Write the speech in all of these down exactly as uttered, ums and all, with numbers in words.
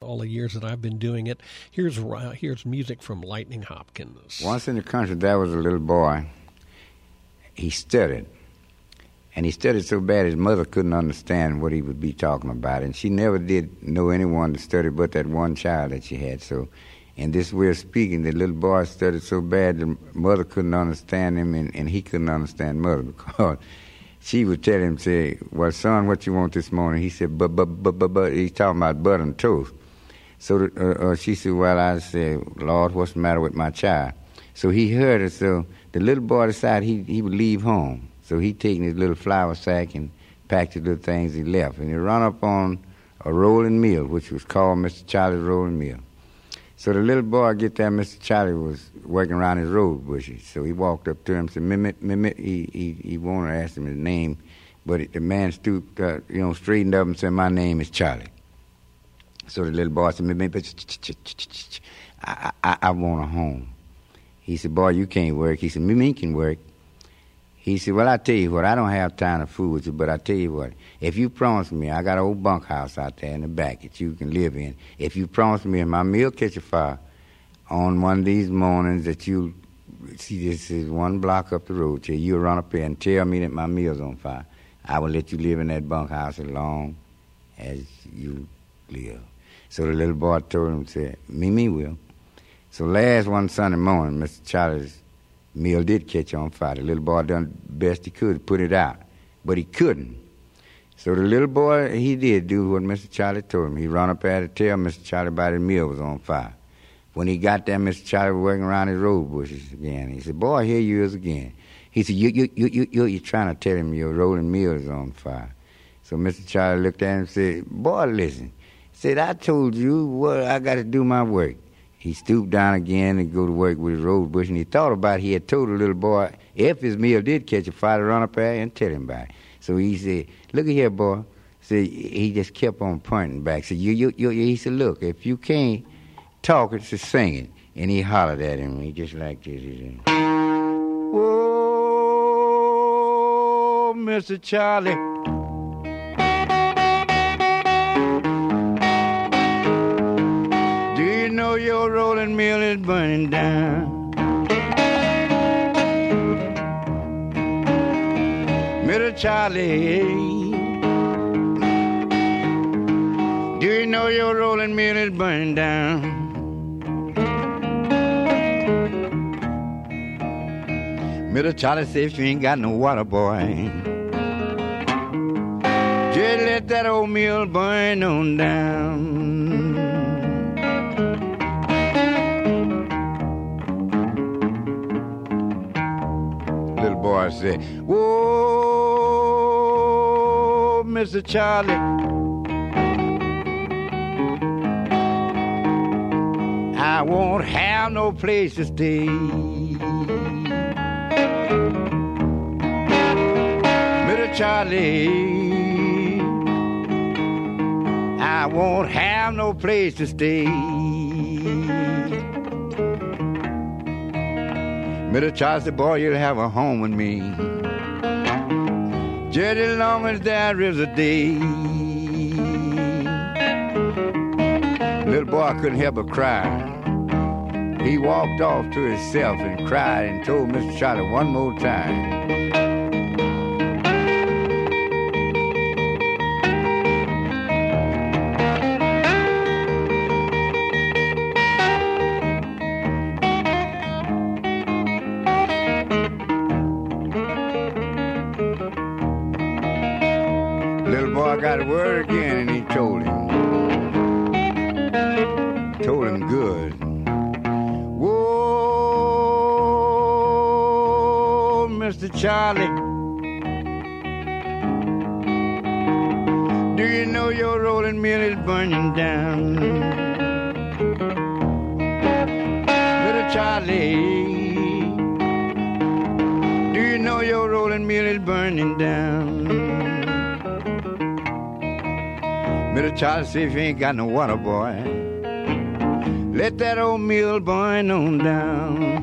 all the years that I've been doing it. Here's uh, here's music from Lightning Hopkins. Once in the country, there was a little boy. He studied. And he studied so bad his mother couldn't understand what he would be talking about. And she never did know anyone to study but that one child that she had. So in this way of speaking, the little boy studied so bad the mother couldn't understand him, and, and he couldn't understand mother, because she would tell him, say, well, son, what you want this morning? He said, but, but, but, but, but. He's talking about butter and toast. So the, uh, uh, she said, well, I said, Lord, what's the matter with my child? So he heard it. So the little boy decided he, he would leave home. So he taken his little flour sack and packed his little things, he left. And he run up on a rolling mill, which was called Mister Charlie's Rolling Mill. So the little boy get there, Mister Charlie was working around his rose bushes. So he walked up to him and said, Mimit, Mimit. He, he, he wanted to ask him his name, but it, the man stooped, uh, you know, straightened up and said, my name is Charlie. So the little boy said, Mimit, I, I, I want a home. He said, boy, you can't work. He said, Mimit can work. He said, well, I tell you what, I don't have time to fool with you, but I tell you what, if you promise me, I got an old bunkhouse out there in the back that you can live in. If you promise me, if my mill catch a fire on one of these mornings that you, see, this is one block up the road, till you run up there and tell me that my mill's on fire, I will let you live in that bunkhouse as long as you live. So the little boy told him, said, me, me will. So last one Sunday morning, Mister Charlie's mill did catch on fire. The little boy done the best he could to put it out, but he couldn't. So the little boy, he did do what Mister Charlie told him. He run up there to tell Mister Charlie about his mill was on fire. When he got there, Mister Charlie was working around his rose bushes again. He said, boy, here you is again. He said, you, you, you, you, you, you're trying to tell him your rolling mill is on fire. So Mister Charlie looked at him and said, boy, listen. He said, I told you what I got to do my work. He stooped down again and go to work with his rose bush, and he thought about it. He had told the little boy, if his mill did catch a fire, to run up there and tell him about it. So he said, look at here, boy. So he just kept on pointing back. So you, you, you, he said, look, if you can't talk, it's just singing. And he hollered at him. He just like this. He said, whoa, Mister Charlie. Your rolling mill is burning down. Mister Charlie, do you know your rolling mill is burning down? Mister Charlie said, if you ain't got no water, boy, just let that old mill burn on down. Boy said, whoa, Mister Charlie, I won't have no place to stay. Mister Charlie, I won't have no place to stay. Mister Charlie said, boy, you'll have a home with me, just as long as there is a day. Little boy couldn't help but cry. He walked off to himself and cried and told Mister Charlie one more time. Got a word again, and he told him, told him good. Whoa, Mister Charlie, do you know your rolling mill is burning down? Mister Charlie, do you know your rolling mill is burning down? Mister Charlie said, if you ain't got no water, boy, let that old mill burn on down.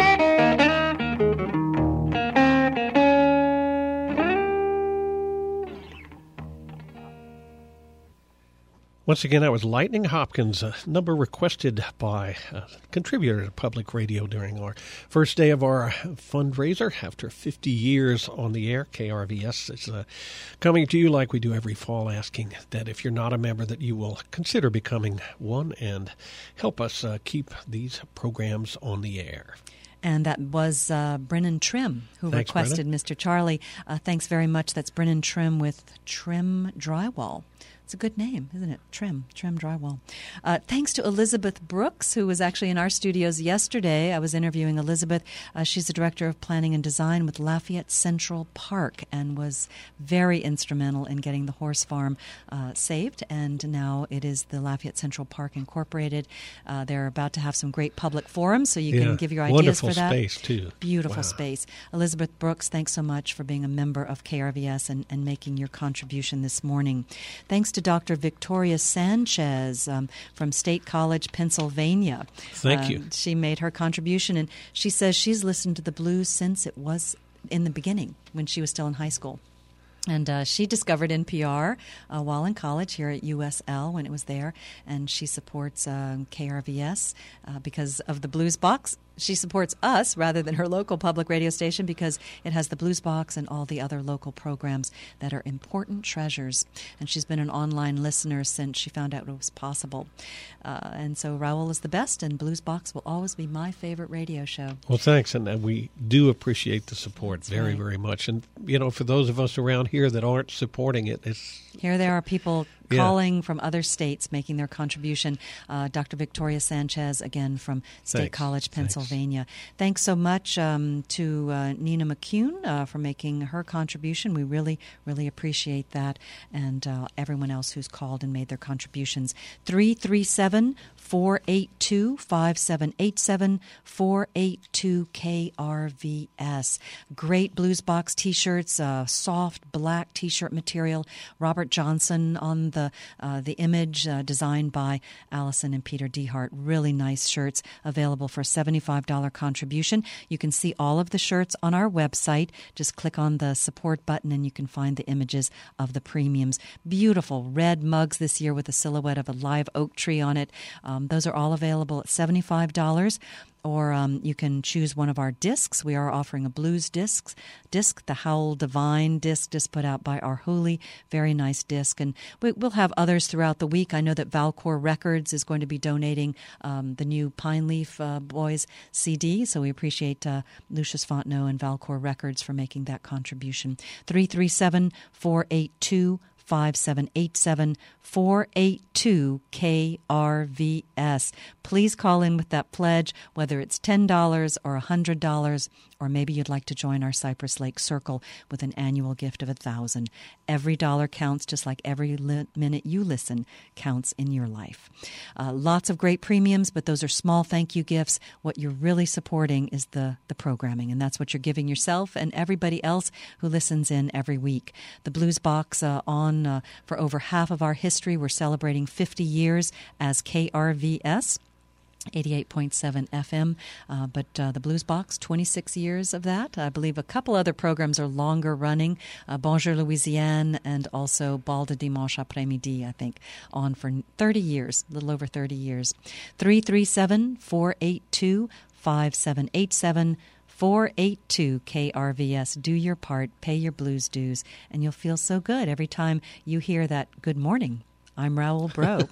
Once again, that was Lightning Hopkins, a number requested by a contributor to public radio during our first day of our fundraiser after fifty years on the air. K R V S is uh, coming to you like we do every fall, asking that if you're not a member that you will consider becoming one and help us uh, keep these programs on the air. And that was uh, Brennan Trim who Thanks, requested Brennan. Mister Charlie. Uh, thanks very much. That's Brennan Trim with Trim Drywall. It's a good name, isn't it? Trim, Trim Drywall. Uh, thanks to Elizabeth Brooks, who was actually in our studios yesterday. I was interviewing Elizabeth. Uh, she's the Director of Planning and Design with Lafayette Central Park and was very instrumental in getting the horse farm uh, saved. And now it is the Lafayette Central Park Incorporated. Uh, they're about to have some great public forums, so you yeah, can give your ideas wonderful for that. Space, too. Beautiful Wow. space. Elizabeth Brooks, thanks so much for being a member of K R V S and, and making your contribution this morning. Thanks to Doctor Victoria Sanchez um, from State College, Pennsylvania. Thank Uh, you. She made her contribution, and she says she's listened to the blues since it was in the beginning, when she was still in high school. And uh, she discovered N P R uh, while in college here at U S L when it was there, and she supports uh, K R V S uh, because of the Blues Box. She supports us rather than her local public radio station because it has the Blues Box and all the other local programs that are important treasures. And she's been an online listener since she found out it was possible. Uh, and so Raul is the best, and Blues Box will always be my favorite radio show. Well, thanks, and uh, we do appreciate the support That's very, right. very much. And, you know, for those of us around here that aren't supporting it, it's... Here there are people Yeah. calling from other states making their contribution. Uh, Doctor Victoria Sanchez, again, from State Thanks. College, Thanks. Pennsylvania. Thanks so much um, to uh, Nina McCune uh, for making her contribution. We really, really appreciate that. And uh, everyone else who's called and made their contributions. three three seven, four eight two, five seven eight seven, four eight two K R V S. Great Blues Box T-shirts, uh, soft black T-shirt material. Robert Johnson on the uh, the image, uh, designed by Allison and Peter Dehart. Really nice shirts available for a seventy-five dollars contribution. You can see all of the shirts on our website. Just click on the support button and you can find the images of the premiums. Beautiful red mugs this year with a silhouette of a live oak tree on it. Um, those are all available at seventy-five dollars. Or um, you can choose one of our discs. We are offering a blues disc, disc, the Howl Divine disc, just put out by our Holy. Very nice disc. And we, we'll have others throughout the week. I know that Valcor Records is going to be donating um, the new Pine Leaf uh, Boys C D. So we appreciate uh, Lucius Fontenot and Valcor Records for making that contribution. three three seven, four eight two, five seven eight seven, four eight two K R V S. Please call in with that pledge, whether it's ten dollars or one hundred dollars, or maybe you'd like to join our Cypress Lake Circle with an annual gift of one thousand dollars. Every dollar counts, just like every li- minute you listen counts in your life. Uh, lots of great premiums, but those are small thank you gifts. What you're really supporting is the, the programming, and that's what you're giving yourself and everybody else who listens in every week. The Blues Box uh, on uh, for over half of our history. We're celebrating fifty years as K R V S. eighty-eight point seven F M, uh, but uh, the Blues Box, twenty-six years of that. I believe a couple other programs are longer running, uh, Bonjour Louisiane and also Bal de Dimanche Après-Midi, I think, on for thirty years, a little over thirty years. three three seven, four eight two, five seven eight seven, four eight two K R V S. Do your part, pay your blues dues, and you'll feel so good every time you hear that good morning. I'm Raul Bro.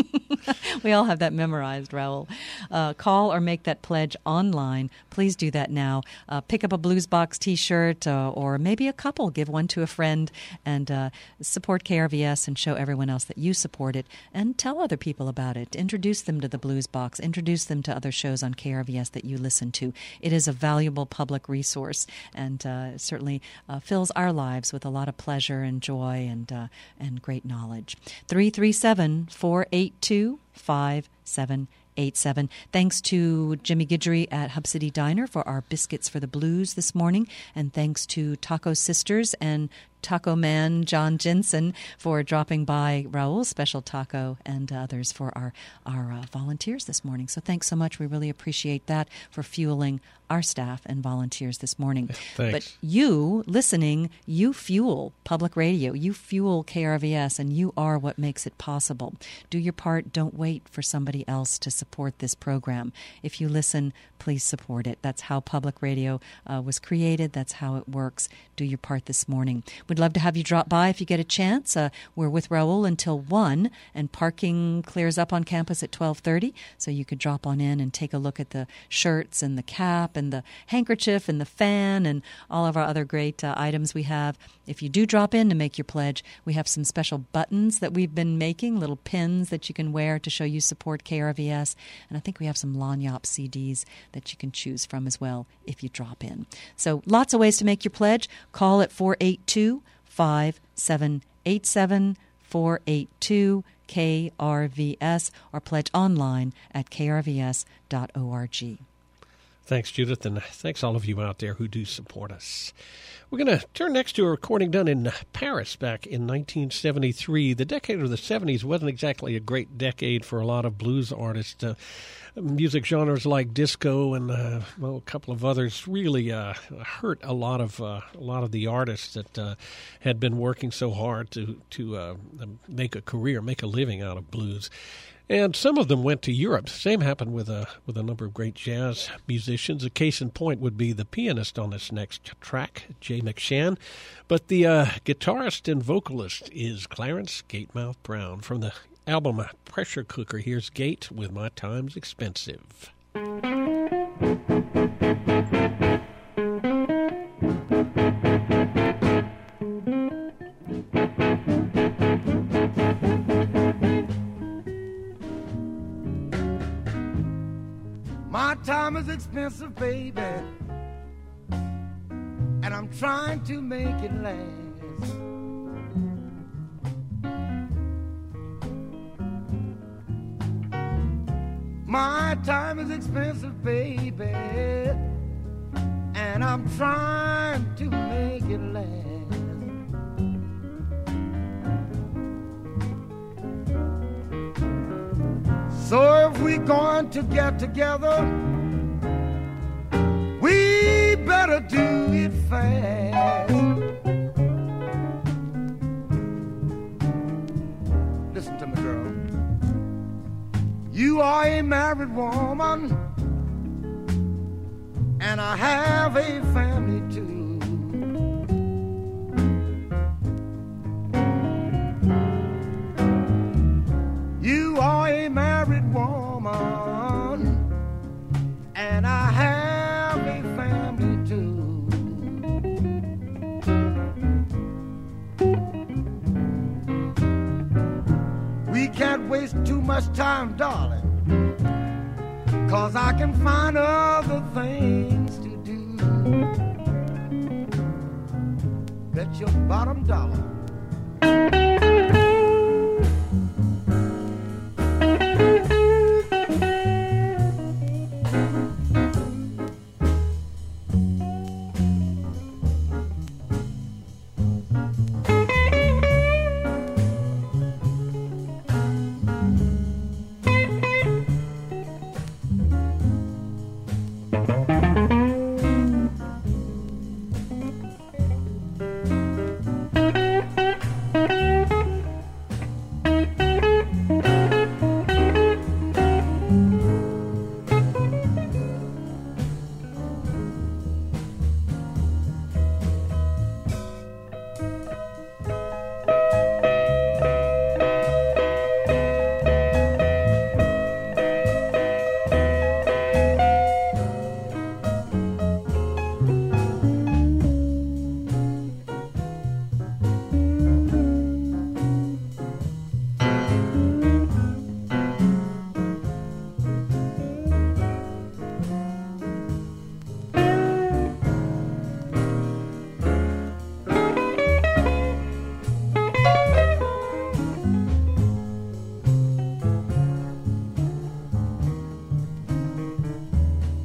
We all have that memorized, Raul. Uh, call or make that pledge online. Please do that now. Uh, pick up a Blues Box T-shirt uh, or maybe a couple. Give one to a friend and uh, support K R V S and show everyone else that you support it, and tell other people about it. Introduce them to the Blues Box. Introduce them to other shows on K R V S that you listen to. It is a valuable public resource, and uh, certainly uh, fills our lives with a lot of pleasure and joy and uh, and great knowledge. three three seven, four eight two, five seven eight seven. Thanks to Jimmy Guidry at Hub City Diner for our biscuits for the blues this morning, and thanks to Taco Sisters and Taco Man John Jensen for dropping by, Raul Special Taco, and others for our, our uh, volunteers this morning. So thanks so much. We really appreciate that for fueling our staff and volunteers this morning. Thanks. But you, listening, you fuel public radio. You fuel K R V S, and you are what makes it possible. Do your part. Don't wait for somebody else to support this program. If you listen, please support it. That's how public radio uh, was created. That's how it works. Do your part this morning. We'd love to have you drop by if you get a chance. Uh, we're with Raul until one, and parking clears up on campus at twelve thirty, so you could drop on in and take a look at the shirts and the cap and the handkerchief and the fan and all of our other great uh, items we have. If you do drop in to make your pledge, we have some special buttons that we've been making, little pins that you can wear to show you support K R V S. And I think we have some Lanyap C Ds that you can choose from as well if you drop in. So lots of ways to make your pledge. Call at four eight two, five seven eight seven, four eight two K R V S, or pledge online at k r v s dot org. Thanks, Judith, and thanks all of you out there who do support us. We're going to turn next to a recording done in Paris back in nineteen seventy-three. The decade of the seventies wasn't exactly a great decade for a lot of blues artists. Uh, music genres like disco and uh, well, a couple of others really uh, hurt a lot of uh, a lot of the artists that uh, had been working so hard to to uh, make a career, make a living out of blues. And some of them went to Europe. Same happened with a with a number of great jazz musicians. A case in point would be the pianist on this next track, Jay McShann. But the uh, guitarist and vocalist is Clarence Gatemouth Brown. From the album Pressure Cooker, here's Gate with My Time's Expensive. My time is expensive, baby, and I'm trying to make it last. My time is expensive, baby, and I'm trying to make it last. So if we're going to get together, we better do it fast. Listen to me, girl. You are a married woman, and I have a family too. You are a married woman, and I have a family too. We can't waste too much time, darling, 'cause I can find other things to do. Bet your bottom dollar.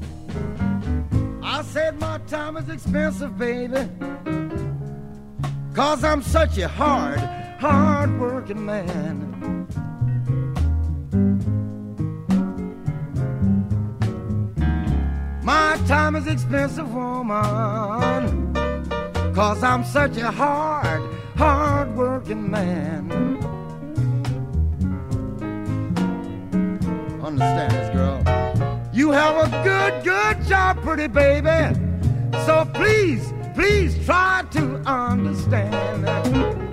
Time is expensive, baby, 'cause I'm such a hard, hard working man. My time is expensive, woman, 'cause I'm such a hard, hard working man. Understand this, girl. You have a good, good job, pretty baby. So please, please try to understand that.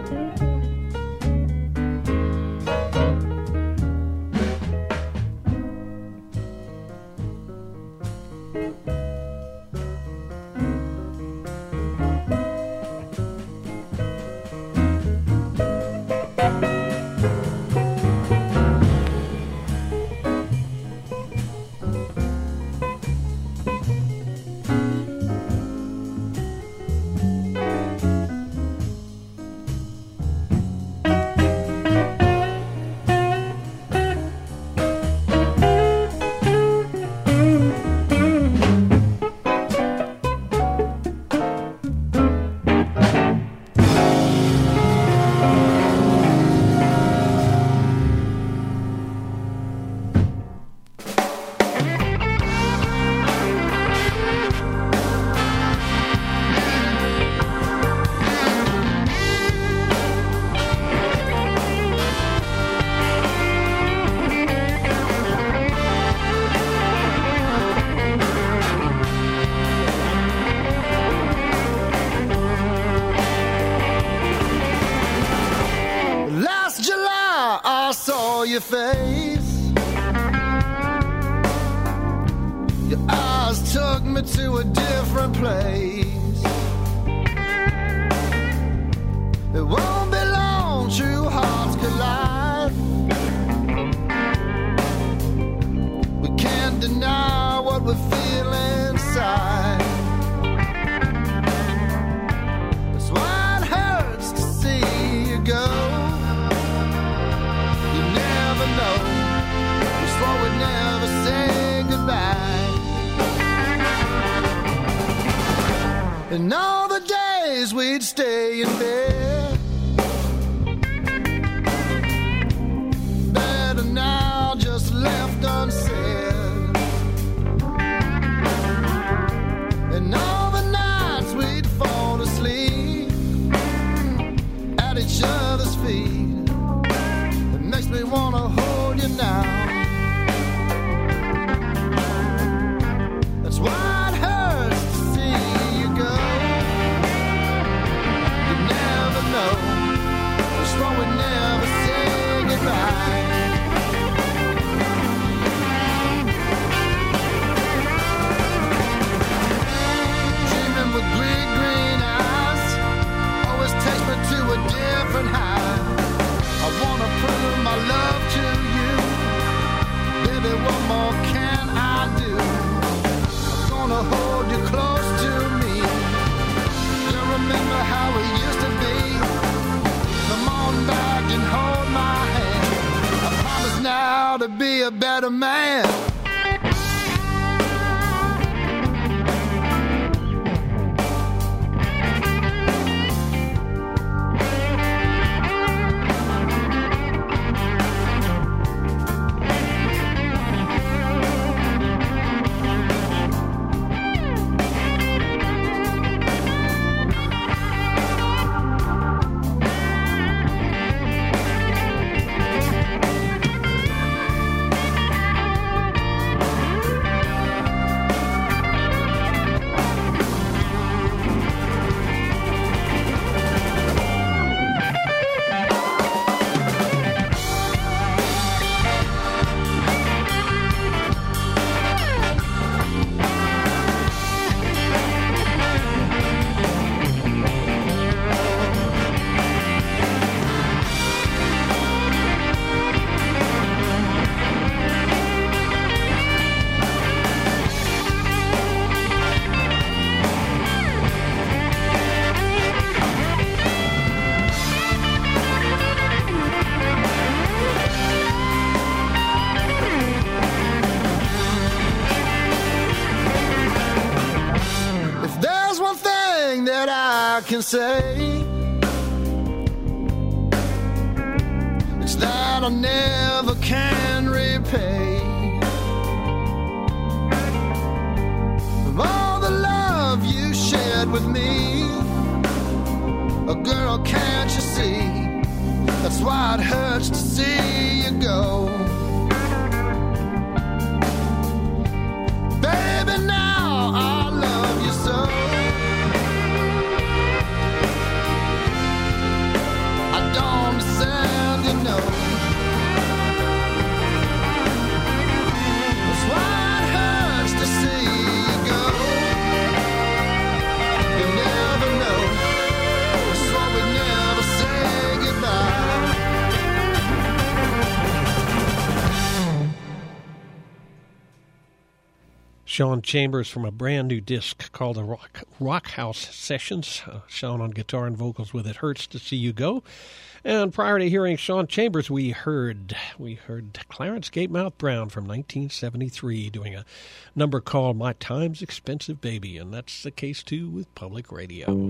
Your face, your eyes took me to a different place. It won't be long, true hearts collide. We can't deny what we feel inside. That's why it hurts to see you go. Know, we swore we'd never say goodbye. And all the days we'd stay in bed, better now just left unsaid. And all the nights we'd fall asleep at each other's feet. Makes me wanna hold you now. That's why it hurts to see you go. You never know. We swore we'd never say goodbye. Dreaming with green, green eyes always takes me to a different high. I wanna prove my love to you. Baby, what more can I do? I'm gonna hold you close to me. You remember how it used to be? Come on back and hold my hand. I promise now to be a better man. I can say that I never can repay. Of all the love you shared with me, oh girl, can't you see? That's why it hurts to see you go. Baby, now I love you so. I don't understand, you know. That's why it hurts to see you go. You never know. I swore we'd never say goodbye. Sean Chambers from a brand new disc called the Rock, Rock House Sessions. Uh, Sean on guitar and vocals with It Hurts to See You Go. And prior to hearing Sean Chambers, we heard we heard Clarence Gatemouth Brown from nineteen seventy-three doing a number called My Time's Expensive Baby. And that's the case, too, with Public Radio.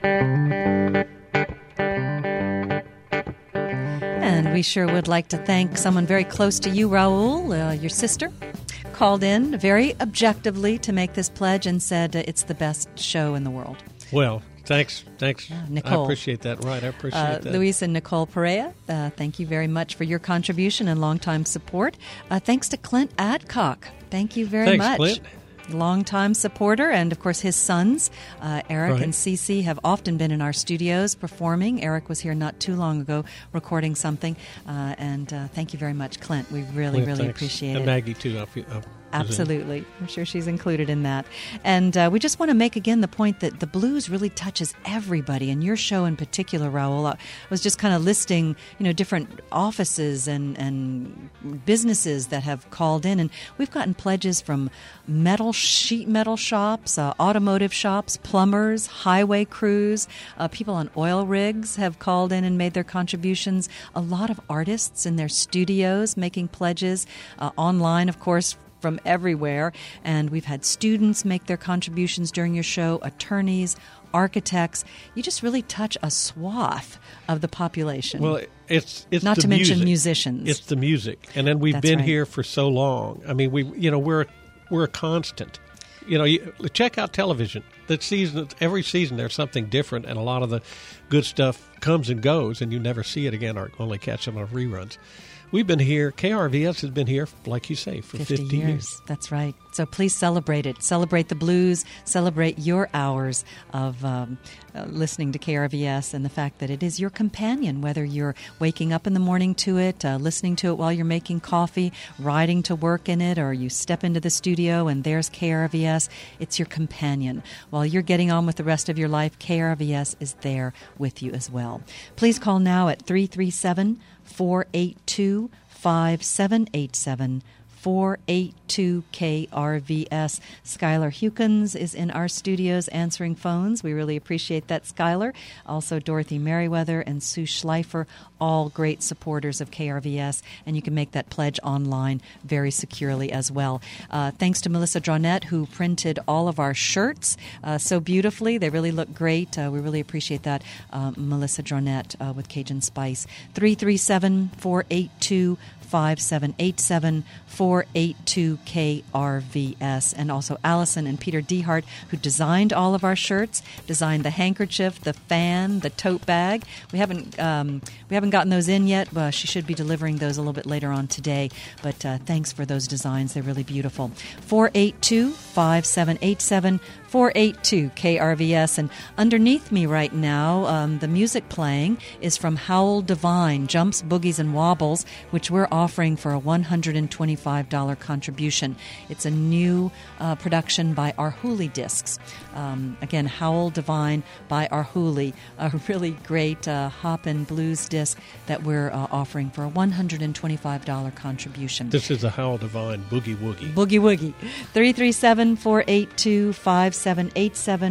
And we sure would like to thank someone very close to you, Raul, uh, your sister, called in very objectively to make this pledge and said uh, it's the best show in the world. Well, thanks. Thanks. Yeah, Nicole. I appreciate that. Right, I appreciate uh, that. Luis and Nicole Perea, uh, thank you very much for your contribution and longtime support. Uh, thanks to Clint Adcock. Thank you very Thanks, much. Clint. Longtime supporter, and of course his sons, uh, Eric Right. and Cece, have often been in our studios performing. Eric was here not too long ago recording something, uh, and uh, thank you very much, Clint. We really, Clint, really thanks. appreciate and it. Maggie, too. I feel, I Absolutely. I'm sure she's included in that. And uh, we just want to make again the point that the blues really touches everybody, and your show in particular, Raul. I was just kind of listing, you know, different offices and, and businesses that have called in, and we've gotten pledges from metal, sheet metal shops, uh, automotive shops, plumbers, highway crews, uh, people on oil rigs have called in and made their contributions. A lot of artists in their studios making pledges, uh, online, of course, from everywhere. And we've had students make their contributions during your show, attorneys, architects. You just really touch a swath of the population. Well, it's it's not the to mention music. musicians. It's the music, and then we've That's been right. here for so long. I mean, we you know we're we're a constant. You know, you, check out television. That season, every season, there's something different, and a lot of the good stuff comes and goes, and you never see it again, or only catch them on reruns. We've been here. K R V S has been here, like you say, for fifty, fifty years. years. That's right. So please celebrate it. Celebrate the blues. Celebrate your hours of um, uh, listening to K R V S and the fact that it is your companion, whether you're waking up in the morning to it, uh, listening to it while you're making coffee, riding to work in it, or you step into the studio and there's K R V S. It's your companion. While you're getting on with the rest of your life, K R V S is there with you as well. Please call now at three three seven, four eight two, five seven eight seven, four eight two K R V S. Skylar Hukins is in our studios answering phones. We really appreciate that, Skylar. Also, Dorothy Merriweather and Sue Schleifer, all great supporters of K R V S, and you can make that pledge online very securely as well. Uh, thanks to Melissa Dronette, who printed all of our shirts uh, so beautifully. They really look great. Uh, we really appreciate that, uh, Melissa Dronette uh, with Cajun Spice. three three seven, four eight two, five seven eight seven, four eight two K R V S. And also Allison and Peter Dehart, who designed all of our shirts, designed the handkerchief, the fan, the tote bag. We haven't um, we haven't gotten those in yet. Uh, she should be delivering those a little bit later on today. But uh, thanks for those designs. They're really beautiful. four eight two, five seven eight seven, four eight two K R V S. And underneath me right now, um, the music playing is from Howl Divine, Jumps, Boogies, and Wobbles, which we're offering for a one hundred twenty-five dollars contribution. It's a new uh, production by Arhoolie Discs. Um, again, Howl Divine by Arhoolie, a really great uh, hop and blues disc that we're uh, offering for a one hundred twenty-five dollars contribution. This is the Howl Divine Boogie Woogie. Boogie Woogie. three three seven, four eight two, five seven eight seven,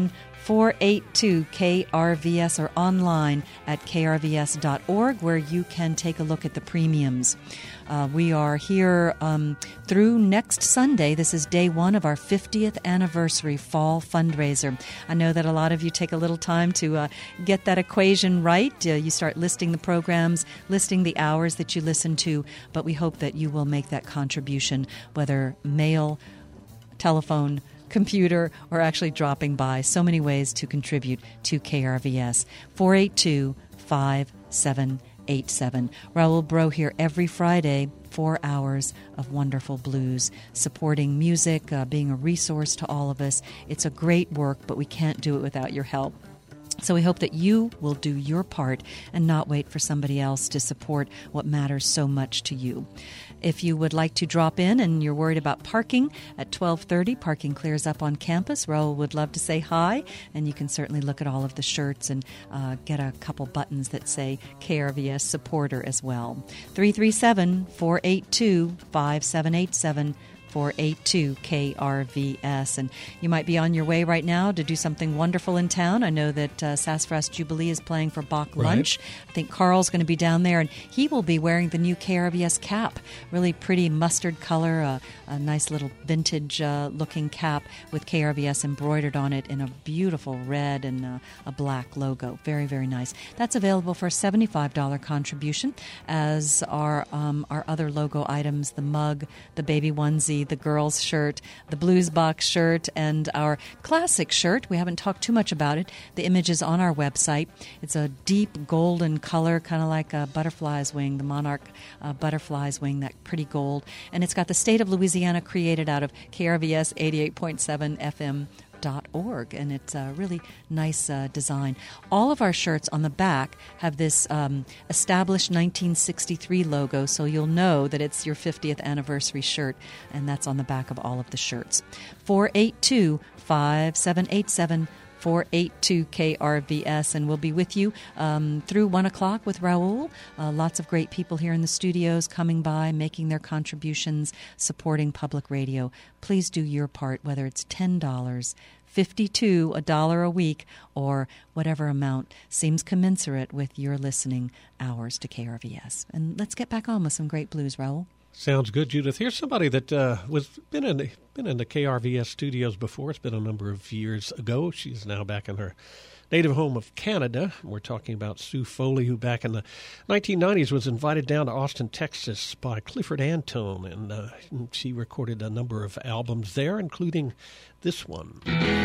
four eight two K R V S, or online at K R V S dot org, where you can take a look at the premiums. Uh, we are here um, through next Sunday. This is day one of our fiftieth anniversary fall fundraiser. I know that a lot of you take a little time to uh, get that equation right. Uh, you start listing the programs, listing the hours that you listen to, but we hope that you will make that contribution, whether mail, telephone, computer, or actually dropping by. So many ways to contribute to K R V S. four eight two, five seven eight seven. Raul Bro here every Friday, four hours of wonderful blues, supporting music, uh, being a resource to all of us. It's a great work, but we can't do it without your help. So we hope that you will do your part and not wait for somebody else to support what matters so much to you. If you would like to drop in and you're worried about parking, at twelve thirty, parking clears up on campus. Raul would love to say hi, and you can certainly look at all of the shirts and uh, get a couple buttons that say K R V S supporter as well. three three seven, four eight two, five seven eight seven. four eight two K R V S. And you might be on your way right now to do something wonderful in town. I know that uh, Sassafras Jubilee is playing for Bach Right. Lunch. I think Carl's going to be down there, and he will be wearing the new K R V S cap. Really pretty mustard color, uh, a nice little vintage uh, looking cap with K R V S embroidered on it in a beautiful red and uh, a black logo. Very, very nice. That's available for a seventy-five dollars contribution, as are um, our other logo items, the mug, the baby onesie, the girls' shirt, the Blues Box shirt, and our classic shirt. We haven't talked too much about it. The image is on our website. It's a deep golden color, kind of like a butterfly's wing, the monarch uh, butterfly's wing, that pretty gold. And it's got the state of Louisiana created out of K R V S eighty-eight point seven F M. Dot org, and it's a really nice uh, design. All of our shirts on the back have this um, established nineteen sixty-three logo, so you'll know that it's your fiftieth anniversary shirt, and that's on the back of all of the shirts. four eight two, five seven eight seven, four eight two K R V S, and we'll be with you um, through one o'clock with Raul. Uh, lots of great people here in the studios coming by, making their contributions, supporting public radio. Please do your part, whether it's ten dollars, fifty-two dollars, a dollar a week, or whatever amount seems commensurate with your listening hours to K R V S. And let's get back on with some great blues, Raul. Sounds good, Judith. Here's somebody that uh, was been in the, been in the K R V S studios before. It's been a number of years ago. She's now back in her native home of Canada. We're talking about Sue Foley, who back in the nineteen nineties was invited down to Austin, Texas by Clifford Antone, and uh, she recorded a number of albums there, including this one.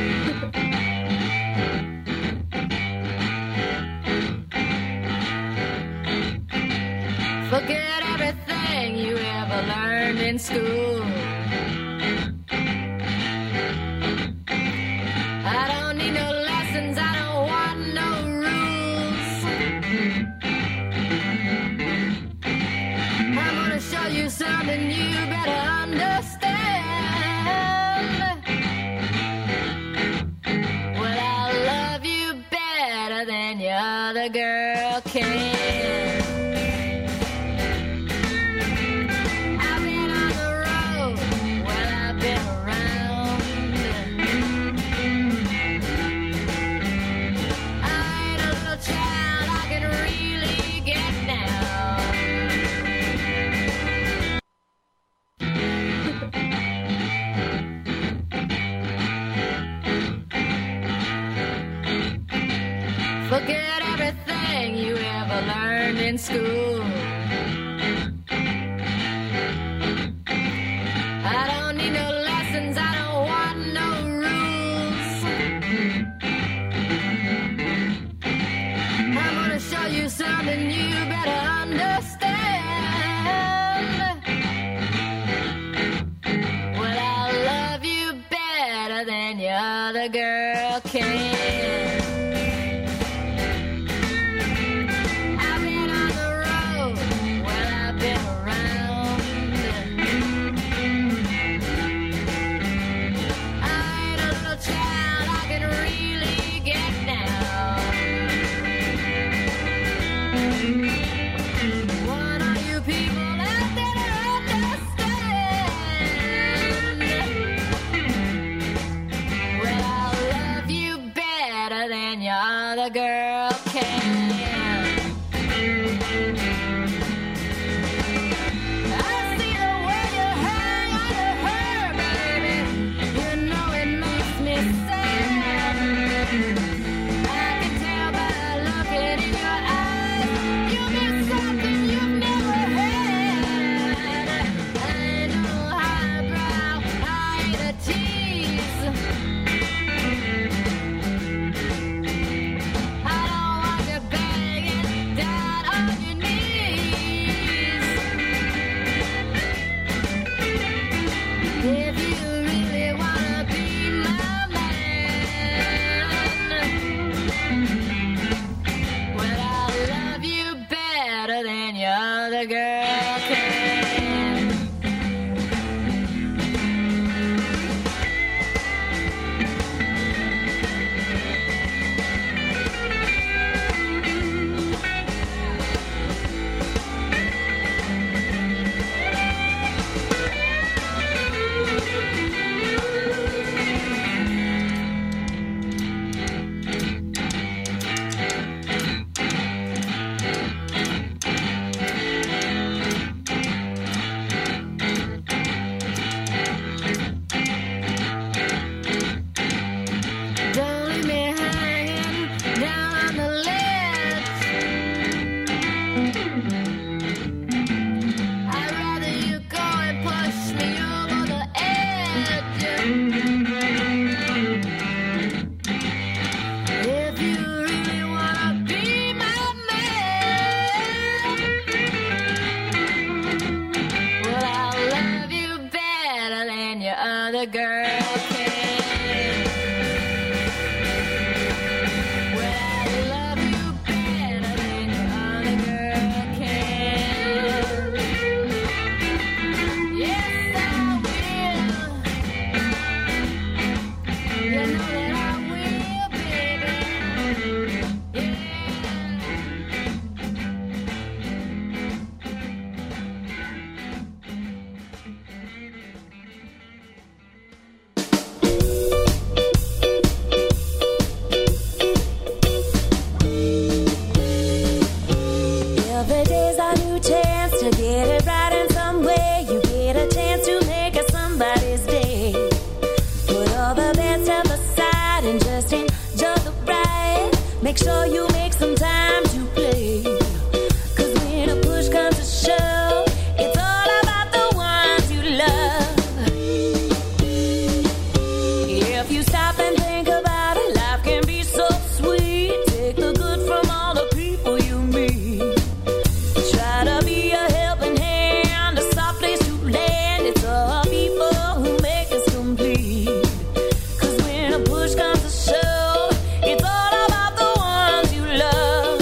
Forget everything you ever learned in school. I don't need no lessons, I don't want no rules. I'm gonna show you something you better understand. Well, I'll love you better than your other girl can. Forget everything you ever learned in school. I don't need no lessons, I don't want no rules. I'm gonna show you something you better understand. Well, I'll love you better than your other girl can. other girl can. Well, I love you better than your other girl can. Yes, I will. You know that I will, baby. Yeah. Every day's a new chance to get it right in some way. You get a chance to make it somebody's day. Put all the bad stuff aside and just enjoy the ride. Make sure you make some time to play. 'Cause when a push comes to shove, it's all about the ones you love. If you stop and think about it, life can be so sweet. Take the good from all the people you meet. Try to be a helping hand, a soft place to land. It's all people who make us complete. 'Cause when a push comes to shove, it's all about the ones you love.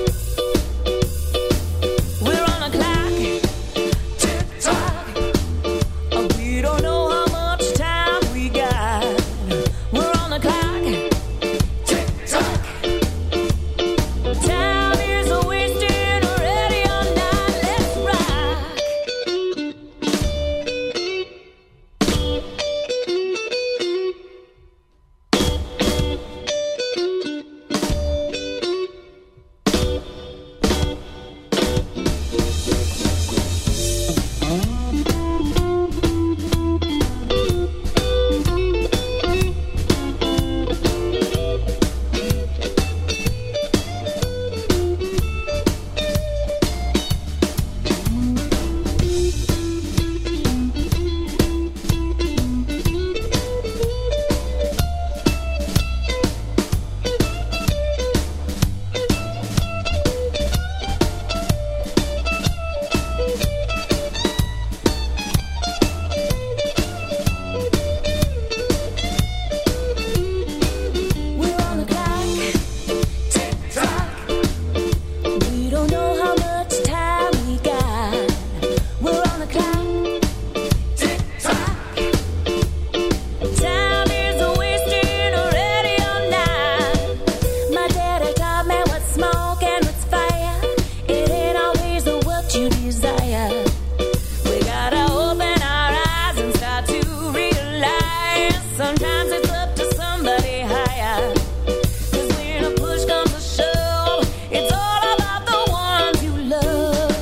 We're on a clock, tick tock. We don't know how much time we got. We're on the clock, tick tock. Time is a wasting, ready or not, let's rock. We're on the clock, tick tock. We don't know how much time we got. We're on the clock, tick tock. Time is a wasting, ready or not. My daddy taught me what's smoke and what's fire. It ain't always what you desire. We gotta open our eyes and start to realize sometimes it's up to somebody higher. 'Cause when a push comes to shove, it's all about the ones you love.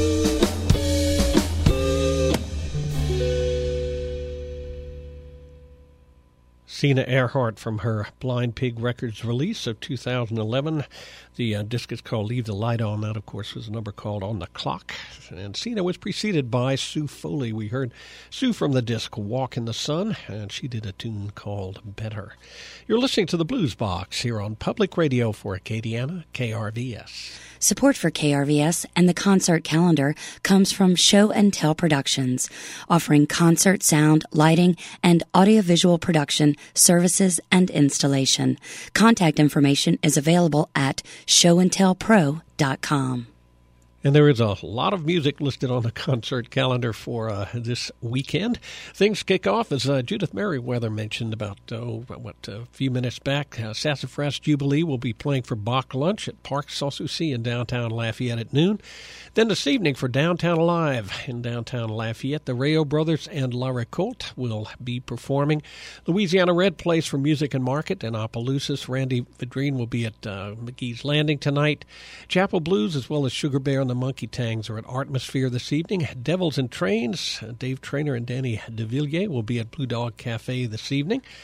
Sina Earhart from her Blind Pig Records release of two thousand eleven. The uh, disc is called Leave the Light On. That, of course, was a number called On the Clock. And Sina was preceded by Sue Foley. We heard Sue from the disc Walk in the Sun, and she did a tune called Better. You're listening to the Blues Box here on Public Radio for Acadiana, K R V S. Support for K R V S and the concert calendar comes from Show and Tell Productions, offering concert sound, lighting, and audiovisual production services and installation. Contact information is available at show and tell pro dot com. And there is a lot of music listed on the concert calendar for uh, this weekend. Things kick off, as uh, Judith Merriweather mentioned about, oh, what, a few minutes back. Uh, Sassafras Jubilee will be playing for Bach Lunch at Parc Sans Souci in downtown Lafayette at noon. Then this evening for Downtown Alive in downtown Lafayette, the Rayo Brothers and La Recolte will be performing. Louisiana Red plays for Music and Market, and Opelousas. Randy Vidrine will be at uh, McGee's Landing tonight. Chapel Blues as well as Sugar Bear and the Monkey Tangs are at Artmosphere this evening. Devils and Trains, Dave Trainer and Danny DeVilliers will be at Blue Dog Cafe this evening.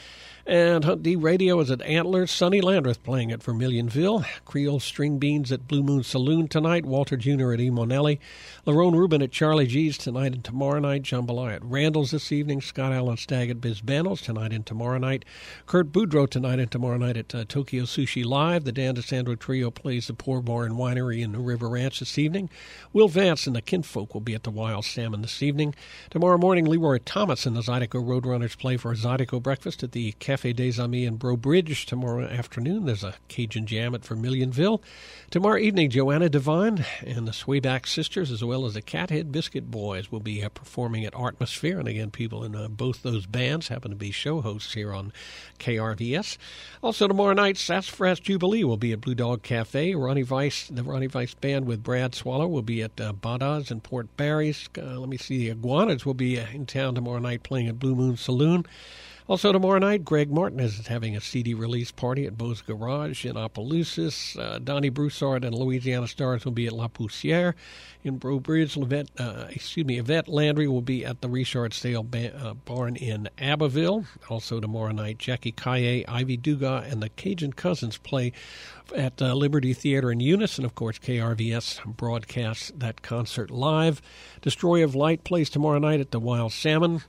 And Hunt D Radio is at Antlers. Sonny Landreth playing at Vermilionville. Creole String Beans at Blue Moon Saloon tonight. Walter Junior at E. Monelli. Lerone Rubin at Charlie G's tonight and tomorrow night. Jambalaya at Randall's this evening. Scott Allen Stagg at Bisbano's tonight and tomorrow night. Kurt Boudreaux tonight and tomorrow night at uh, Tokyo Sushi Live. The Dan DeSandro Trio plays the Poor Bar and Winery in the River Ranch this evening. Will Vance and the Kinfolk will be at the Wild Salmon this evening. Tomorrow morning, Leroy Thomas and the Zydeco Roadrunners play for a Zydeco breakfast at the Café des Amis in Breaux Bridge. Tomorrow afternoon, there's a Cajun Jam at Vermilionville. Tomorrow evening, Joanna Devine and the Swayback Sisters, as well as the Cathead Biscuit Boys, will be uh, performing at Artmosphere. And again, people in uh, both those bands happen to be show hosts here on K R V S. Also tomorrow night, Sassafras Jubilee will be at Blue Dog Cafe. Ronnie Weiss, the Ronnie Weiss Band with Brad Swallow will be at uh, Bada's in Port Barry's. Uh, let me see, the Iguanas will be uh, in town tomorrow night playing at Blue Moon Saloon. Also tomorrow night, Greg Martinez is having a C D release party at Beau's Garage in Opelousas. Uh, Donnie Broussard and Louisiana Stars will be at La Poussière in Breaux Bridge. Levette, uh, excuse me, Yvette Landry will be at the Richard Sale ba- uh, Barn in Abbeville. Also tomorrow night, Jackie Caillet, Ivy Dugas, and the Cajun Cousins play at uh, Liberty Theater in Eunice. And, of course, K R V S broadcasts that concert live. Destroy of Light plays tomorrow night at the Wild Salmon.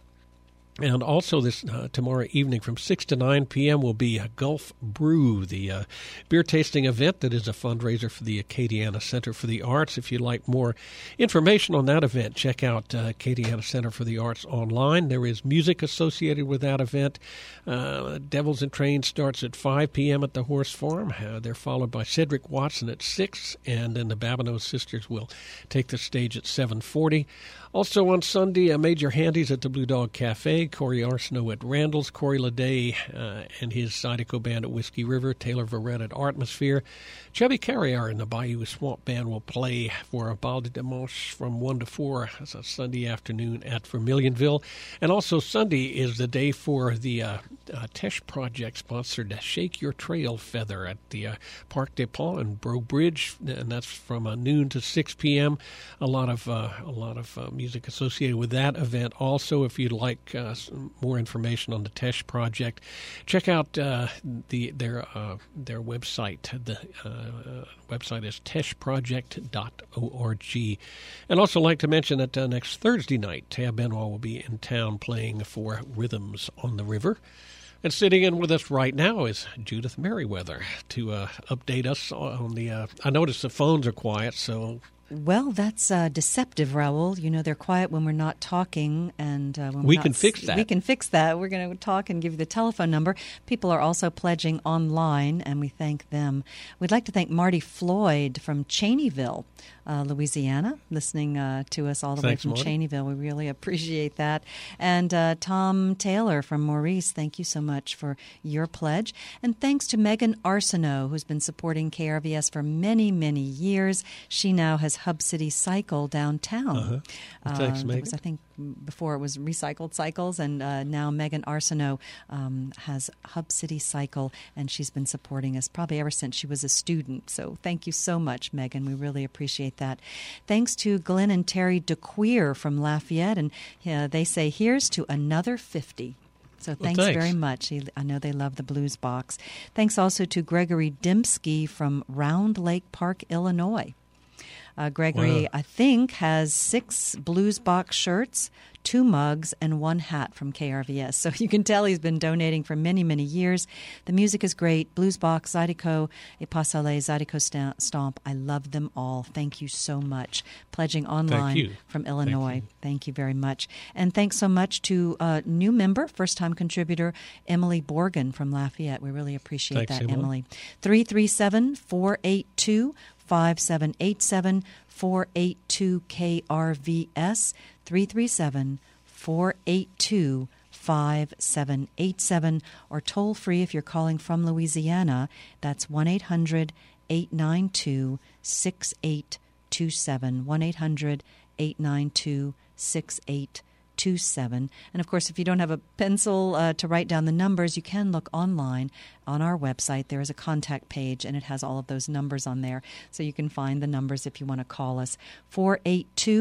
And also this uh, tomorrow evening from six to nine p.m. will be a Gulf Brew, the uh, beer tasting event that is a fundraiser for the Acadiana Center for the Arts. If you'd like more information on that event, check out uh, Acadiana Center for the Arts online. There is music associated with that event. Uh, Devils and Trains starts at five p.m. at the Horse Farm. Uh, they're followed by Cedric Watson at six, and then the Babineau Sisters will take the stage at seven forty. Also on Sunday, uh, Major Handy's at the Blue Dog Cafe, Corey Arsenault at Randall's, Corey Leday uh, and his Zydeco Band at Whiskey River, Taylor Verrett at Artmosphere. Chubby Carrier and the Bayou Swamp Band will play for a Bal de Dimanche from one to four. It's a Sunday afternoon at Vermilionville. And also Sunday is the day for the uh, uh, Tesh Project-sponsored Shake Your Trail Feather at the uh, Parc des Ponts in Breaux Bridge, and that's from uh, noon to six p.m. A lot of uh, a lot of uh, music associated with that event. Also, if you'd like uh, some more information on the Tesh Project, check out uh, the their uh, their website. The uh, website is tesh project dot org. And also like to mention that uh, next Thursday night, Tab Benoit will be in town playing for Rhythms on the River. And sitting in with us right now is Judith Merriweather to uh, update us on the... Uh, I noticed the phones are quiet, so... Well, that's uh, deceptive, Raul. You know, they're quiet when we're not talking, and uh, when we we're can not, fix that. We can fix that. We're going to talk and give you the telephone number. People are also pledging online, and we thank them. We'd like to thank Marty Floyd from Cheneyville, uh, Louisiana, listening uh, to us all the Thanks, way from Marty. Cheneyville. We really appreciate that. And uh, Tom Taylor from Maurice, thank you so much for your pledge. And thanks to Megan Arsenault, who's been supporting K R V S for many, many years. She now has Hub City Cycle downtown. Uh-huh. Thanks, uh, Megan. Was, I think before it was Recycled Cycles, and uh, now Megan Arsenault um, has Hub City Cycle, and she's been supporting us probably ever since she was a student. So thank you so much, Megan. We really appreciate that. Thanks to Glenn and Terry DeQueer from Lafayette, and uh, they say, here's to another fifty. So thanks, well, thanks very much. I know they love the Blues Box. Thanks also to Gregory Dembski from Round Lake Park, Illinois. Uh, Gregory, Wow. I think, has six Blues Box shirts, two mugs, and one hat from K R V S. So you can tell he's been donating for many, many years. The music is great. Blues Box, Zydeco, Epasale, Zydeco Sta- Stomp. I love them all. Thank you so much. Pledging online you. from Illinois. Thank you. Thank you very much. And thanks so much to uh, new member, first-time contributor, Emily Borgen from Lafayette. We really appreciate Thanks, that, Emily. Emily. three three seven, four eight two, five seven eight seven, four eight two K R V S, three three seven, four eight two, five seven eight seven, or toll free if you're calling from Louisiana. That's one eight hundred, eight nine two, six eight two seven, one eight hundred, eight nine two, six eight two seven. And of course, if you don't have a pencil uh, to write down the numbers, you can look online on our website. There is a contact page, and it has all of those numbers on there. So you can find the numbers if you want to call us. four eight two,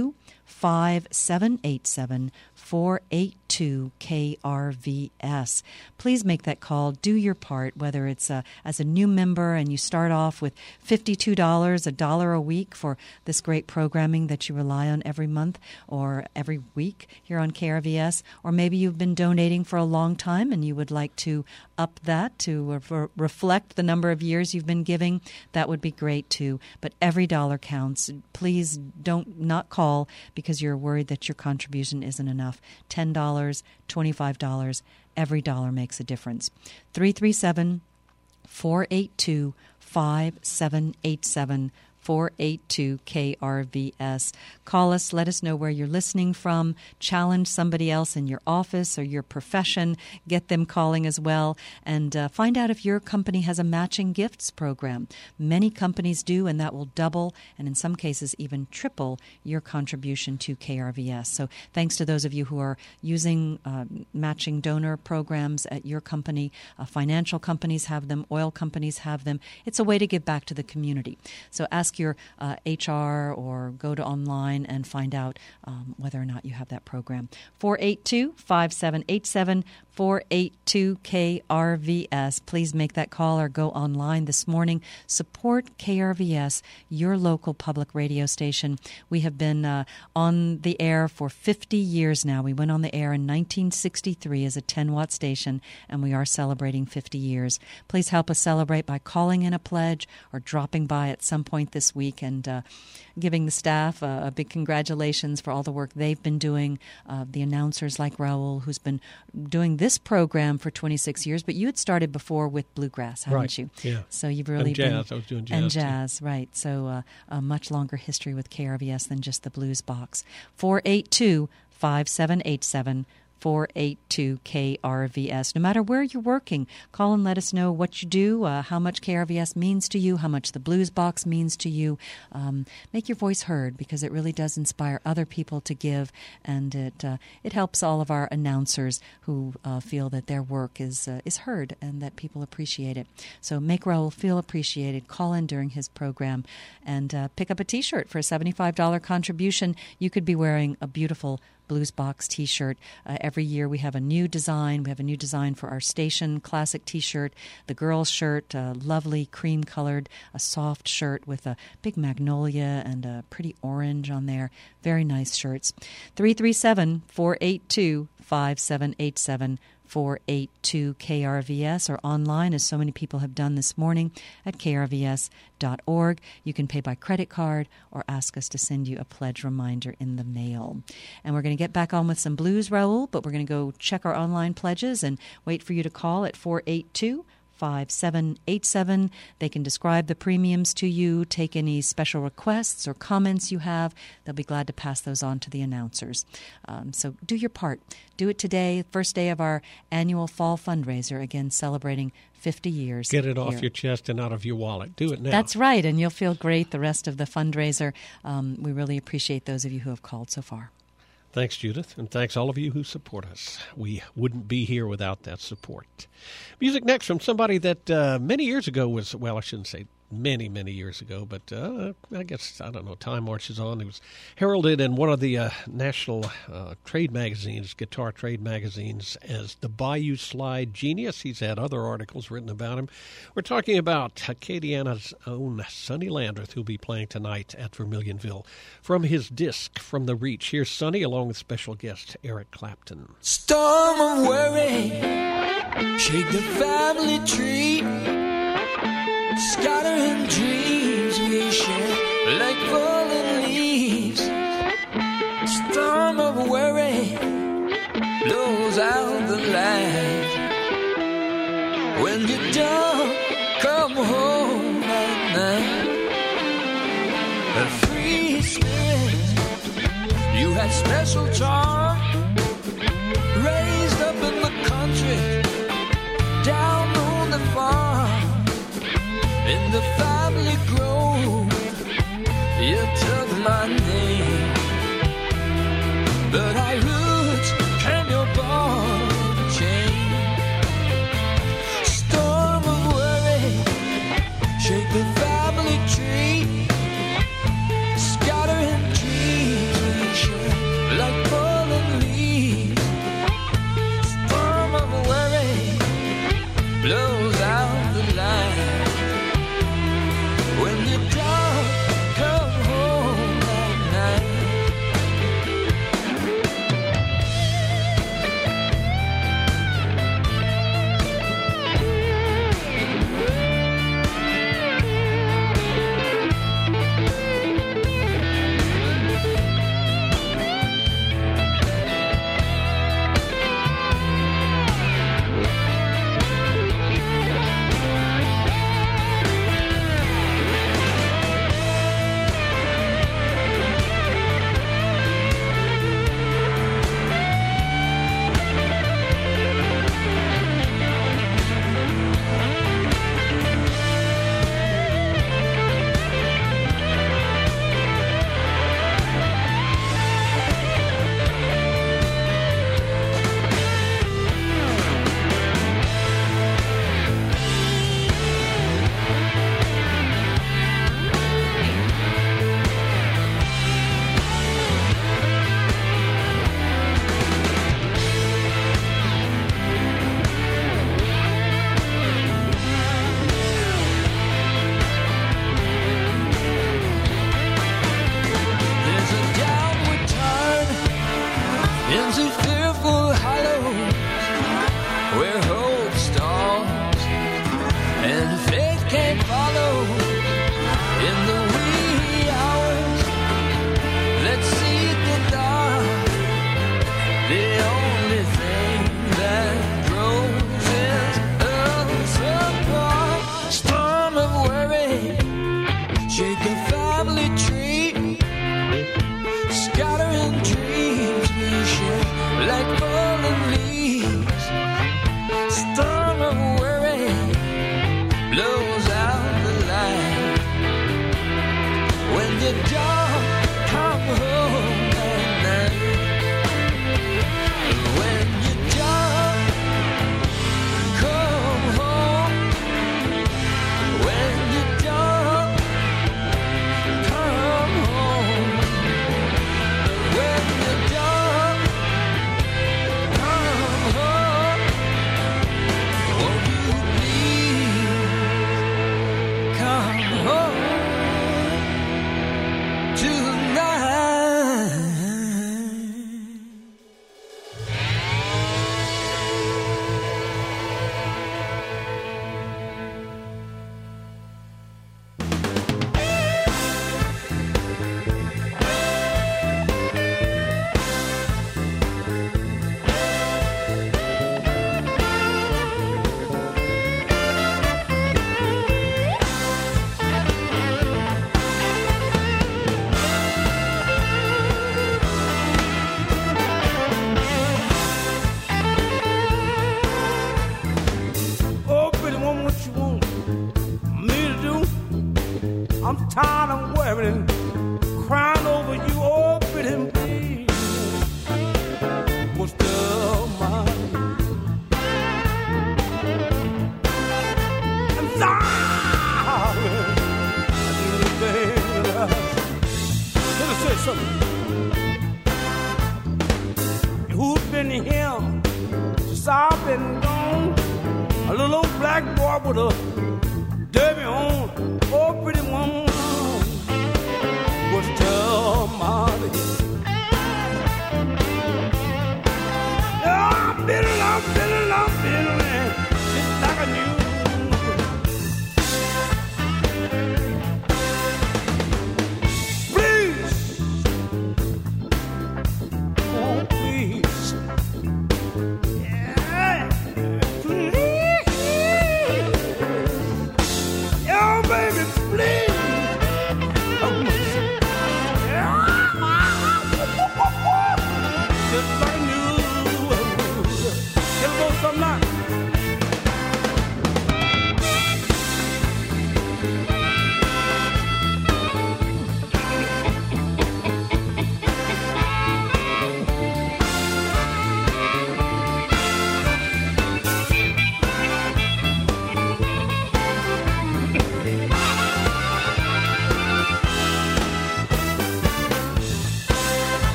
five seven eight seven, four eight two K R V S. Please make that call. Do your part, whether it's uh, as a new member and you start off with fifty-two dollars, a dollar a week for this great programming that you rely on every month or every week here on K R V S, or maybe you've been donating for a long time and you would like to up that to re- reflect the number of years you've been giving. That would be great too. But every dollar counts. Please don't not call because you're worried that your contribution isn't enough. ten dollars, twenty-five dollars, every dollar makes a difference. three three seven, four eight two, five seven eight seven, four eight two K R V S. Call us. Let us know where you're listening from. Challenge somebody else in your office or your profession. Get them calling as well. And uh, find out if your company has a matching gifts program. Many companies do, and that will double and in some cases even triple your contribution to K R V S. So thanks to those of you who are using uh, matching donor programs at your company. Uh, financial companies have them. Oil companies have them. It's a way to give back to the community. So ask your uh, H R or go to online and find out um, whether or not you have that program. four eight two, five seven eight seven, four eight two K R V S. Please make that call or go online this morning. Support K R V S, your local public radio station. We have been uh, on the air for fifty years now. We went on the air in nineteen sixty-three as a ten-watt station, and we are celebrating fifty years. Please help us celebrate by calling in a pledge or dropping by at some point this week and uh, giving the staff uh, a big congratulations for all the work they've been doing. Uh, the announcers like Raul, who's been doing this program for twenty-six years, but you had started before with bluegrass, haven't Right. you? Yeah. So you've really And jazz. been... I was doing jazz, And too. jazz, right. So uh, a much longer history with K R V S than just the blues box. four eight two, five seven eight seven, four eight two K R V S. No matter where you're working, call and let us know what you do, uh, how much K R V S means to you, how much the Blues Box means to you. Um, make your voice heard because it really does inspire other people to give, and it uh, it helps all of our announcers who uh, feel that their work is uh, is heard and that people appreciate it. So make Raul feel appreciated. Call in during his program and uh, pick up a T-shirt for a seventy-five dollars contribution. You could be wearing a beautiful Blues Box T-shirt. Uh, every year we have a new design. We have a new design for our station classic T-shirt. The girls' shirt, uh, lovely cream-colored, a soft shirt with a big magnolia and a pretty orange on there. Very nice shirts. three three seven, four eight two, five seven eight seven. four eight two K R V S or online, as so many people have done this morning, at K R V S dot org. You can pay by credit card or ask us to send you a pledge reminder in the mail. And we're going to get back on with some blues, Raul, but we're going to go check our online pledges and wait for you to call at four eight two, five seven eight seven. They can describe the premiums to you, take any special requests or comments you have. They'll be glad to pass those on to the announcers. Um, so do your part. Do it today, first day of our annual fall fundraiser, again celebrating fifty years. Get it off here. your chest and out of your wallet. Do it now. That's right, and you'll feel great the rest of the fundraiser. Um, we really appreciate those of you who have called so far. Thanks, Judith, and thanks all of you who support us. We wouldn't be here without that support. Music next from somebody that uh, many years ago was, well, I shouldn't say many, many years ago, but uh, I guess, I don't know, time marches on. He was heralded in one of the uh, national uh, trade magazines, guitar trade magazines, as the Bayou Slide Genius. He's had other articles written about him. We're talking about Acadiana's own Sonny Landreth, who'll be playing tonight at Vermilionville. From his disc, From the Reach, here's Sonny along with special guest Eric Clapton. Storm of worry, shake the family tree, scattering dreams we share like fallen leaves. Storm of worry blows out the light when you don't come home at night. A free spirit, you had special charm, raised up in the country, down on the farm. In the family grove, you took my name, but our roots and your ball and chain. Storm of worry, shake the family tree, scattering dreams we share. blows out the light. When you don't come home at night.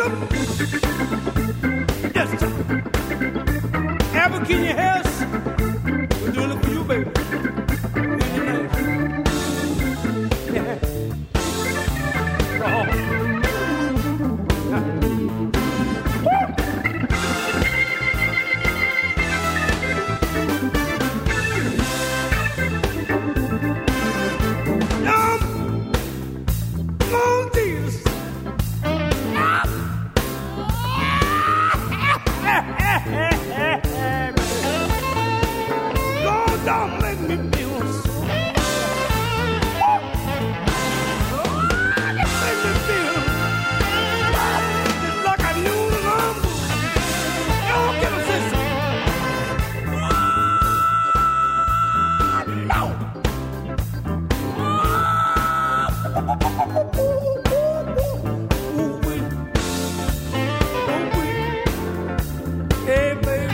Yes. Abigail Harris, we're doing it for you, baby. Yeah. Oh. Don't make me feel so. Make me feel just like I knew the number. Y'all get a sister. No. Ooh, wee. Ooh, wee. Hey, baby.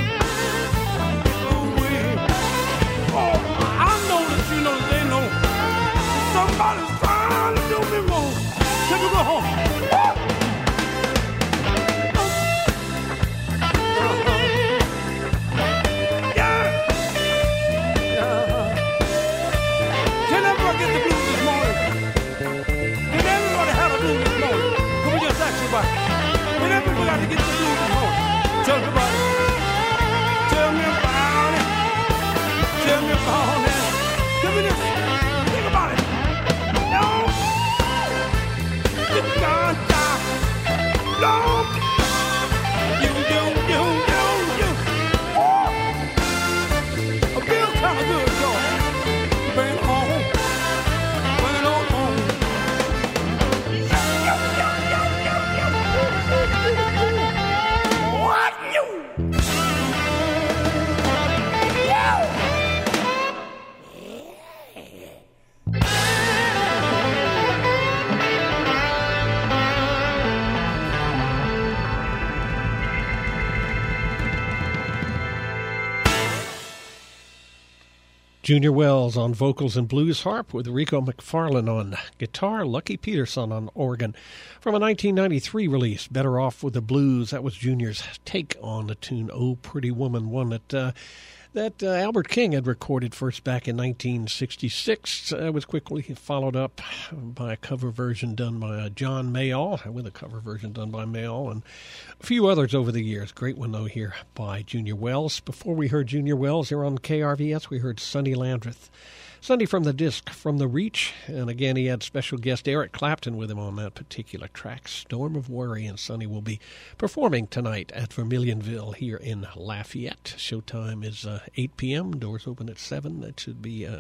Somebody's trying to do me wrong. Can you go home? Uh-huh. Yeah. Uh-huh. Can everybody get the blues this morning? Can everybody have the blues this morning? Can we just ask you about it? Can everybody get the blues this morning? Tell me about it. Tell me about it. Tell me about it. Can we just think about it? Junior Wells on vocals and blues harp with Rico McFarlane on guitar, Lucky Peterson on organ. From a nineteen ninety-three release, Better Off with the Blues, that was Junior's take on the tune Oh Pretty Woman, one that uh, that uh, Albert King had recorded first back in nineteen sixty-six. It uh, was quickly followed up by a cover version done by uh, John Mayall, with a cover version done by Mayall, and a few others over the years. Great one, though, here by Junior Wells. Before we heard Junior Wells here on K R V S, we heard Sonny Landreth. Sonny from the disc From the Reach, and again he had special guest Eric Clapton with him on that particular track, Storm of Worry, and Sonny will be performing tonight at Vermilionville here in Lafayette. Showtime is uh, eight p.m., doors open at seven. That should be a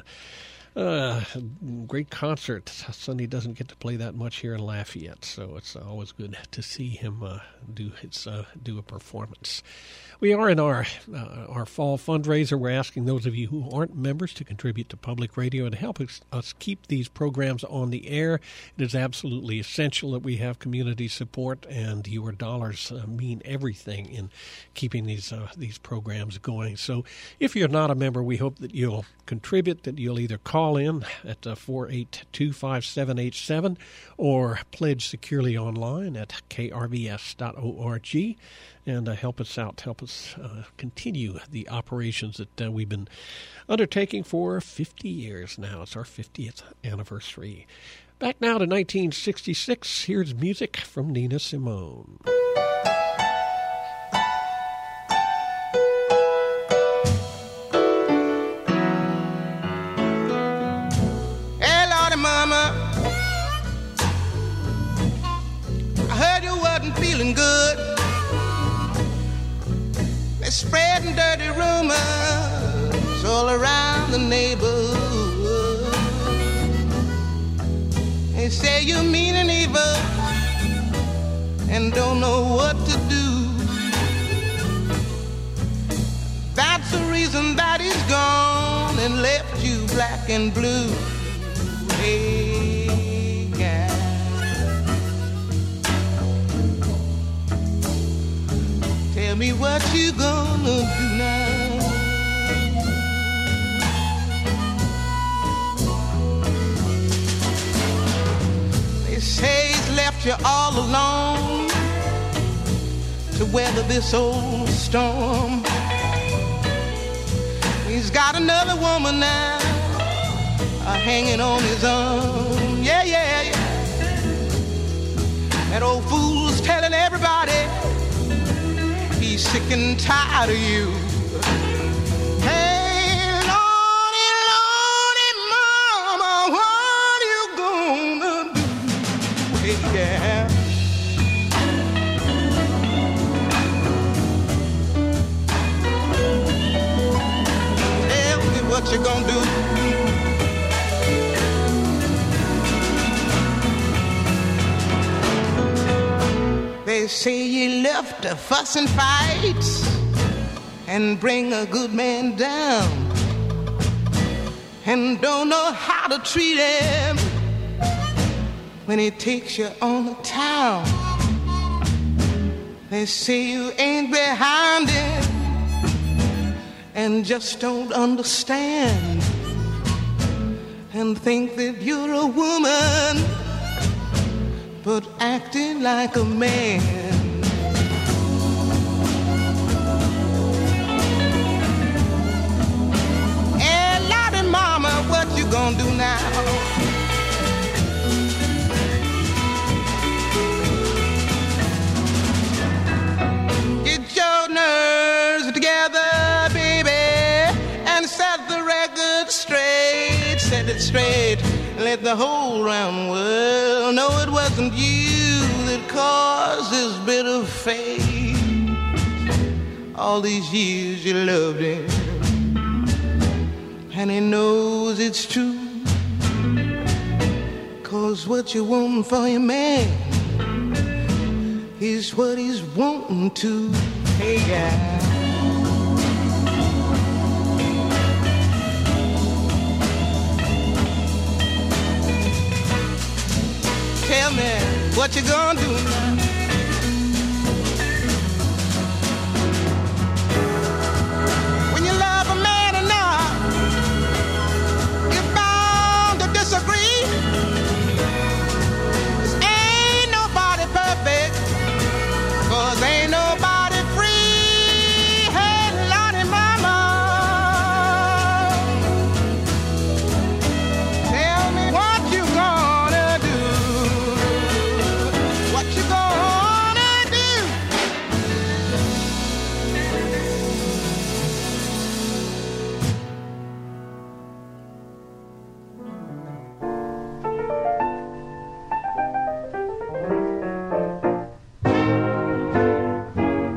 uh, great concert. Sonny doesn't get to play that much here in Lafayette, so it's always good to see him uh, do his uh, do a performance. We are in our uh, our fall fundraiser. We're asking those of you who aren't members to contribute to public radio and help us, us keep these programs on the air. It is absolutely essential that we have community support, and your dollars uh, mean everything in keeping these uh, these programs going. So if you're not a member, we hope that you'll contribute, that you'll either call in at uh, four eight two, five seven eight seven or pledge securely online at k r v s dot org. And uh, help us out, help us uh, continue the operations that uh, we've been undertaking for fifty years now. It's our fiftieth anniversary. Back now to nineteen sixty-six, here's music from Nina Simone. Hey, Lordy, Mama, I heard you wasn't feeling good. They're spreading dirty rumors all around the neighborhood. They say you're mean and evil and don't know what to do. That's the reason that he's gone and left you black and blue. Hey, guy. Tell me what you gonna do now. They say he's left you all alone to weather this old storm. He's got another woman now uh, hanging on his arm. Yeah, yeah, yeah. That old fool's telling everybody he's sick and tired of you. Hey, Lordy, Lordy, Mama, what you gonna do? Hey, yeah. Tell me what you gonna do. They say you left to fuss and fight and bring a good man down and don't know how to treat him when he takes you on the town. They say you ain't behind him and just don't understand and think that you're a woman but acting like a man. Hey, Lottie Mama, what you gonna do now? Get your nerves together, baby, and set the record straight, set it straight. Let the whole round world know it wasn't you that caused this bit of fate. All these years you loved him, and he knows it's true. 'Cause what you want for your man is what he's wanting to. Hey, guy. Tell me what you gonna do now.